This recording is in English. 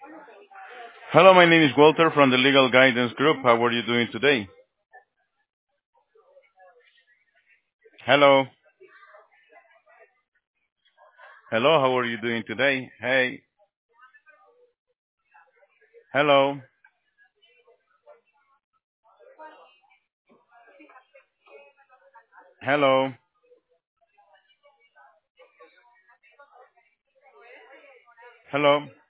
Hello, my name is Walter from the Legal Guidance Group. How are you doing today? Hello. Hello, how are you doing today? Hey. Hello. Hello. Hello.